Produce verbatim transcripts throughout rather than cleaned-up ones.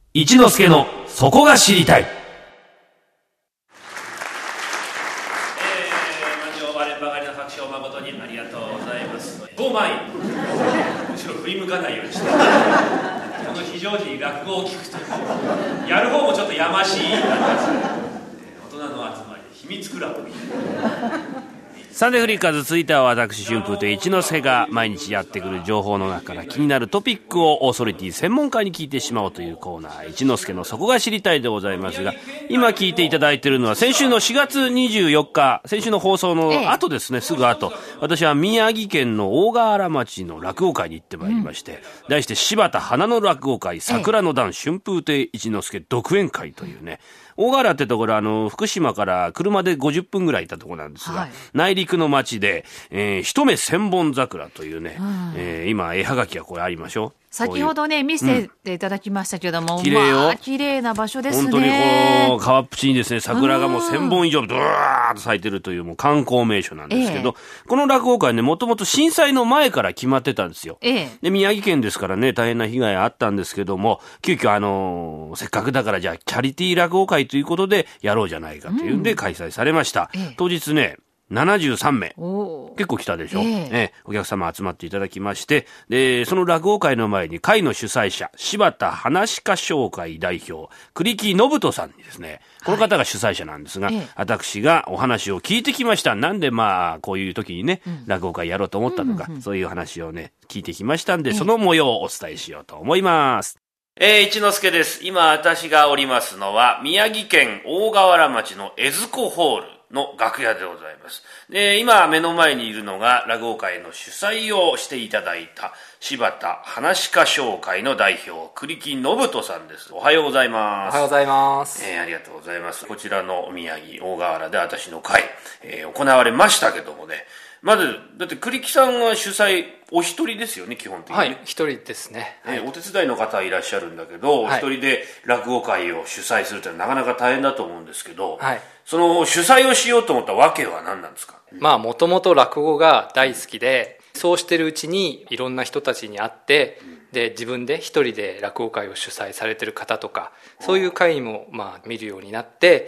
一之助のそこが知りたい。 えー、満場割ればかりの拍手を誠にありがとうございます。ごまいむしろ振り向かないようにしてこの非常時落語を聞くとやる方もちょっとやましい感じです、ね、大人の集まりで秘密クラブみたいな。 サンデーフリーカーズ、続いては私春風と一之輔が毎日やってくる情報の中から気になるトピックをオーソリティ専門家に聞いてしまおうというコーナー、一之輔のそこが知りたいでございますが、今聞いていただいているのは先週のしがつにじゅうよっか、先週の放送の後ですね、すぐ後、私は宮城県の大河原町の落語会に行ってまいりまして、題して柴田花の落語会桜の段春風亭一之輔独演会というね、大河原ってところ、あの福島から車でごじゅっぷんぐらい行ったところなんですが、はい、内陸の町で、えー、一目千本桜というね、うんえー、今絵はがきがこれありましょう。 先ほどね見せていただきましたけども、 うん、綺麗よ、 まあ、綺麗な場所ですね。 本当にこの川っぷちにですね、桜がもうせんぼん以上ドワーッと咲いてるというもう観光名所なんですけど、ええ、この落語会ね、もともと震災の前から決まってたんですよ、ええ、で宮城県ですからね、大変な被害あったんですけども、急遽あのー、せっかくだからじゃあチャリティー落語会ということでやろうじゃないかというんで開催されました、うん、当日ねななじゅうさんめい、結構来たでしょ、えーえー、お客様集まっていただきまして、でその落語会の前に会の主催者柴田噺家商会代表栗木信人さんにですね、この方が主催者なんですが、はい、私がお話を聞いてきました。なんでまあこういう時にね、うん、落語会やろうと思ったのか、うんうん、そういう話をね聞いてきましたんで、その模様をお伝えしようと思います。えー、一之輔です。今私がおりますのは宮城県大河原町の江津湖ホールの楽屋でございます。で、今目の前にいるのが落語会の主催をしていただいた柴田噺家商会の代表栗木信人さんです。おはようございます。 おはようございます。 えー、ありがとうございます。こちらの宮城大河原で私の会、えー、行われましたけどもね、まずだって栗木さんが主催お一人ですよね、基本的に。 はい一人ですね、はい、 えー、お手伝いの方はいらっしゃるんだけど、はい、お一人で落語会を主催するってのはなかなか大変だと思うんですけど、はい、その主催をしようと思ったわけは何なんですか？ まあもともと落語が大好きで、そうしてるうちにいろんな人たちに会って、うん、で自分で一人で落語会を主催されてる方とか、そういう会もまあ見るようになって。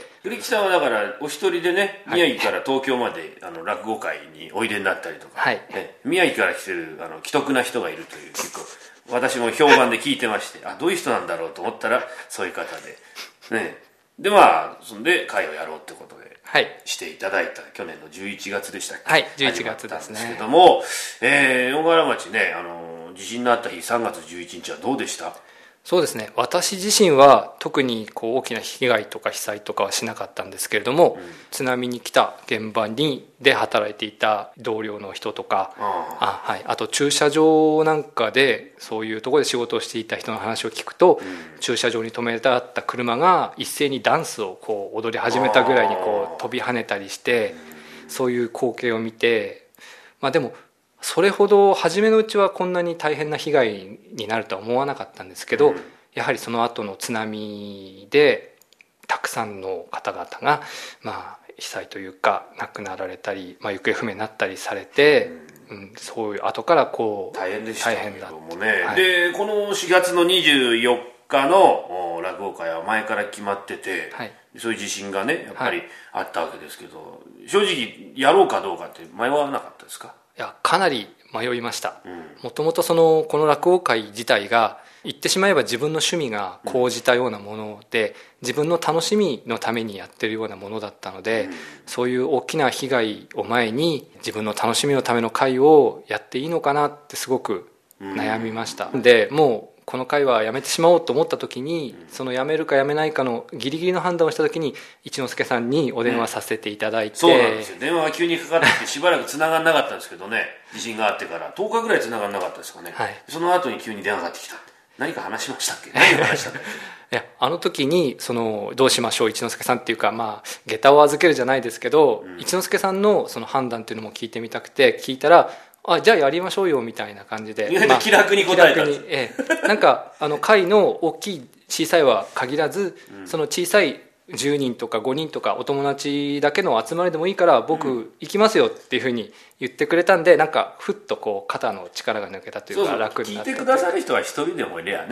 栗木さんはだからお一人でね、宮城から東京まであの落語会においでになったりとか、はいね、宮城から来てるあの奇特な人がいるという、結構私も評判で聞いてましてあ、どういう人なんだろうと思ったらそういう方で、ね、でまあそんで会をやろうってことで、はい、していただいた去年のじゅういちがつでしたっけ？ はいじゅういちがつですね。 始まったんですけども、えー、大河原町ね、あの地震のあった日さんがつじゅういちにちはどうでした？ そうですね、私自身は特にこう大きな被害とか被災とかはしなかったんですけれども、うん、津波に来た現場にで働いていた同僚の人とか、あ、はい、あと駐車場なんかでそういうところで仕事をしていた人の話を聞くと、うん、駐車場に止めてあった車が一斉にダンスをこう踊り始めたぐらいにこう飛び跳ねたりして、そういう光景を見て、まあでもそれほど初めのうちはこんなに大変な被害になるとは思わなかったんですけど、うん、やはりその後の津波でたくさんの方々が、まあ、被災というか亡くなられたり、まあ、行方不明になったりされて、うんうん、そういう後からこう大変でしたけどもね、はい、でこのしがつのにじゅうよっかの落語会は前から決まってて、はい、そういう自信がねやっぱりあったわけですけど、はい、正直やろうかどうかって迷わなかったですか？ いやかなり迷いました。もともとそのこの落語会自体が言ってしまえば自分の趣味が高じたようなもので、うん、自分の楽しみのためにやってるようなものだったので、うん、そういう大きな被害を前に自分の楽しみのための会をやっていいのかなってすごく悩みました、うん、でもうこの会はやめてしまおうと思った時に、そのやめるかやめないかのギリギリの判断をした時に一之輔さんにお電話させていただいて、 そうなんですよ、電話が急にかかってきてしばらく繋がんなかったんですけどね、地震があってからとおかぐらい繋がんなかったですかね、はい、その後に急に電話がかかってきた。何か話しましたっけ？何を話したっけ？いやあの時にそのどうしましょう一之輔さんっていうか、まあ下駄を預けるじゃないですけど、うん、一之輔さんのその判断っていうのも聞いてみたくて聞いたら、あじゃあやりましょうよみたいな感じで、 まあ、気楽に答えたんです、 ええ、なんかあの会の大きい小さいは限らず、うん、その小さいじゅうにんとかごにんとかお友達だけの集まりでもいいから僕行きますよっていうふうに言ってくれたんで、なんかふっとこう肩の力が抜けたというか楽になって、 聞いてくださる人は一人でもいればね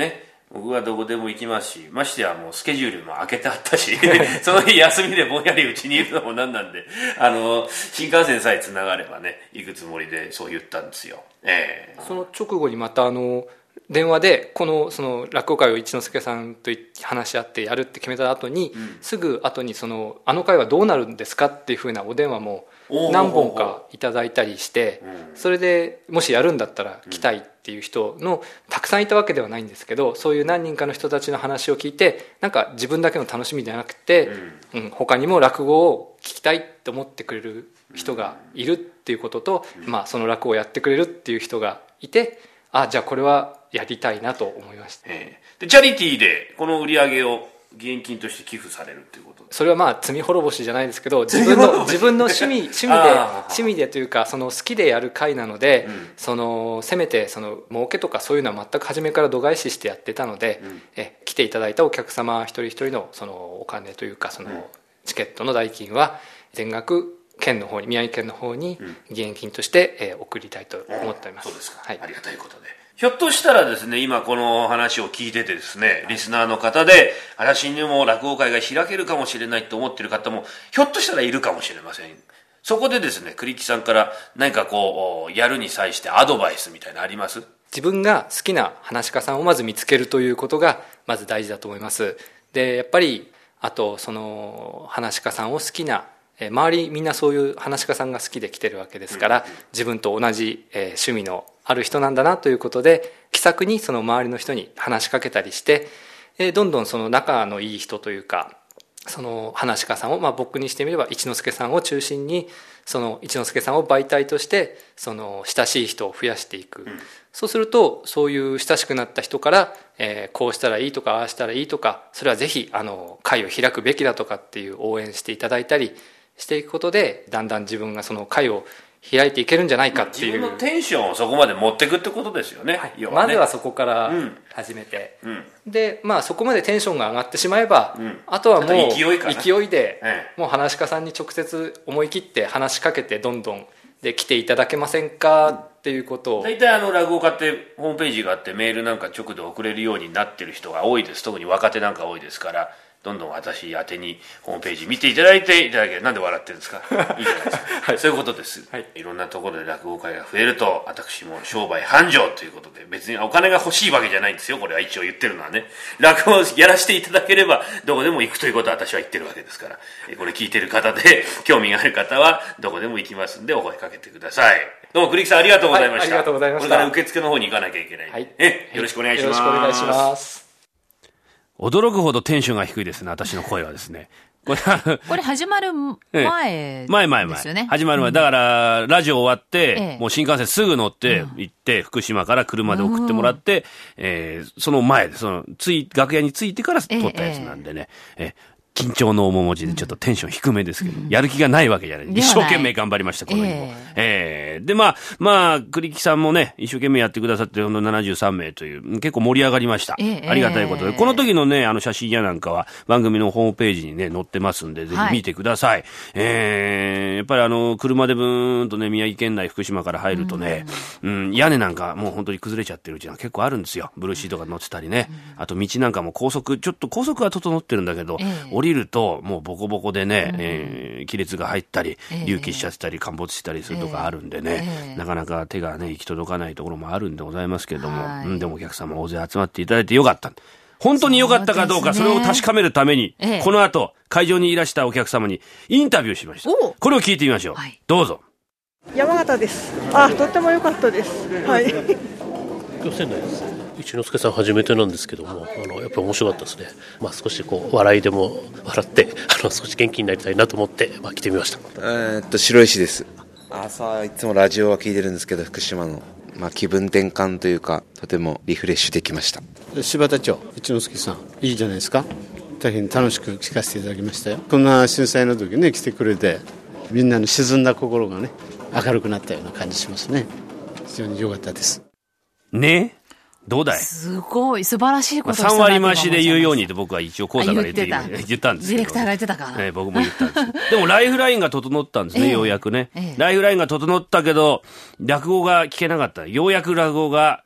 僕はどこでも行きますし、ましてやもうスケジュールも開けてあったしその日休みでぼんやりうちにいるのもなんなんで、あの新幹線さえつながればね行くつもりでそう言ったんですよ。えー、 その直後にまたあの電話でこのその落語会を一之輔さんと話し合ってやるって決めた後に、うん、すぐ後にそのあの会はどうなるんですかっていうふうなお電話も何本かいただいたりして、それでもしやるんだったら来たいっていう人のたくさんいたわけではないんですけど、そういう何人かの人たちの話を聞いて、なんか自分だけの楽しみじゃなくて、うんうん、他にも落語を聞きたいと思ってくれる人がいるっていうことと、まあ、その落語をやってくれるっていう人がいて、あ、じゃあこれはやりたいなと思いました。 えー、でチャリティーでこの売り上げを義援金として寄付されるっていうこと。 それはまあ罪滅ぼしじゃないですけど、自分の自分の趣味趣味で趣味でというか、その好きでやる会なので、うん、そのせめてその儲けとかそういうのは全く初めから度外視してやってたので、うん、え来ていただいたお客様一人一人のそのお金というか、そのチケットの代金は全額県の方に、宮城県の方に義援金として、えー、送りたいと思っております。 そうですか、 はい、 ありがたいことで。ひょっとしたらですね、今この話を聞いててですね、リスナーの方で私にも落語会が開けるかもしれないと思っている方もひょっとしたらいるかもしれません。そこでですね、栗木さんから何かこうやるに際してアドバイスみたいなのあります？ 自分が好きな噺家さんをまず見つけるということがまず大事だと思います。でやっぱりあとその噺家さんを好きな、周りみんなそういう噺家さんが好きで来てるわけですから、自分と同じ趣味のある人なんだなということで、気さくにその周りの人に話しかけたりして、どんどんその仲のいい人というか、その噺家さんを、まあ、僕にしてみれば一之輔さんを中心に、その一之輔さんを媒体としてその親しい人を増やしていく、うん、そうするとそういう親しくなった人から、えー、こうしたらいいとかああしたらいいとか、それはぜひあの会を開くべきだとかっていう応援していただいたりしていくことで、だんだん自分がその会を開いていけるんじゃないかっていう、 自分のテンションをそこまで持っていくってことですよね、はい、 要はね、まずはそこから始めて、うん、で、まあ、そこまでテンションが上がってしまえば、うん、あとはもう勢いかな、勢いで、ええ、もう噺家さんに直接思い切って話しかけて、どんどんで来ていただけませんかっていうことを、 大体あの落語家ってホームページがあってメールなんか直で送れるようになってる人が多いです。特に若手なんか多いですから、どんどん私宛てにホームページ見ていただいていただけ、なんで笑ってるんですかいいじゃないですか、はい、そういうことです、はい、いろんなところで落語会が増えると私も商売繁盛ということで、別にお金が欲しいわけじゃないんですよ。これは一応言ってるのはね、落語をやらせていただければどこでも行くということは私は言ってるわけですから、これ聞いてる方で興味がある方はどこでも行きますんでお声かけてください。どうも栗木さんありがとうございました、はい、ありがとうございました。 これから受付の方に行かなきゃいけない、はい、えよろしくお願いします。 よろしくお願いします。 驚くほどテンションが低いですね、私の声はですね。 これ、これ始まる前ですよね。前前前。 始まる前。だから、ラジオ終わって、ええ、もう新幹線すぐ乗って行って、福島から車で送ってもらって、えー、その前で、その、つい、楽屋に着いてから撮ったやつなんでね。ええ緊張の面持ちでちょっとテンション低めですけど、うん、やる気がないわけじゃない。一生懸命頑張りました、この日も。えー、えー、で、まあ、まあ、栗木さんもね、一生懸命やってくださって、ほんとななじゅうさんめいという、結構盛り上がりました。えー、ありがたいことで。この時のね、あの写真やなんかは番組のホームページにね、載ってますんで、ぜひ見てください。はい、えー、やっぱりあの、車でブーンとね、宮城県内、福島から入るとね、うん、うん、屋根なんかもう本当に崩れちゃってるうちが結構あるんですよ。ブルーシートが乗ってたりね。あと道なんかも高速、ちょっと高速は整ってるんだけど、えー、降りるともうボコボコでね、うん、えー、亀裂が入ったり、隆起しちゃってたり、陥没したりするとかあるんでね、えー、なかなか手がね、行き届かないところもあるんでございますけれども、うん、でもお客様大勢集まっていただいてよかった。本当によかったかどうか、それを確かめるために、えー、この後、会場にいらしたお客様にインタビューしました。これを聞いてみましょう。はい、どうぞ。 山形です。あ、とっても良かったです。はい。 今日仙台です。一之輔さん初めてなんですけども、あのやっぱり面白かったですね。まあ、少しこう笑いでも笑ってあの少し元気になりたいなと思って、まあ、来てみました。 えー、っと白石です。朝いつもラジオは聞いてるんですけど、福島の、まあ、気分転換というかとてもリフレッシュできました。 柴田町一之輔さんいいじゃないですか。大変楽しく聞かせていただきましたよ。こんな震災の時ね来てくれて、みんなの沈んだ心がね明るくなったような感じしますね。非常に良かったですね。どうだい。 すごい素晴らしいことをしたなと思います。さん割増しで言うようにって僕は一応講座から言って言ったんですけど、 ディレクターが言ってたか、 ね、僕も言ったんですでもライフラインが整ったんですね、えー、ようやくね、えー、ライフラインが整ったけど落語が聞けなかった。ようやく落語が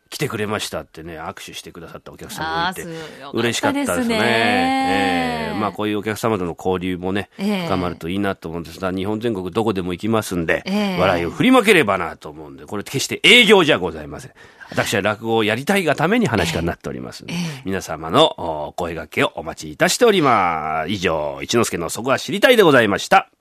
来てくれましたってね、握手してくださったお客さんもいて、嬉しかったですね。えー、まあこういうお客様との交流もね、深まるといいなと思うんですが、日本全国どこでも行きますんで、えー、笑いを振りまければなと思うんで、これ決して営業じゃございません。私は落語をやりたいがために話家になっておりますので、えー、皆様のお声掛けをお待ちいたしております。以上、一之輔のそこは知りたいでございました。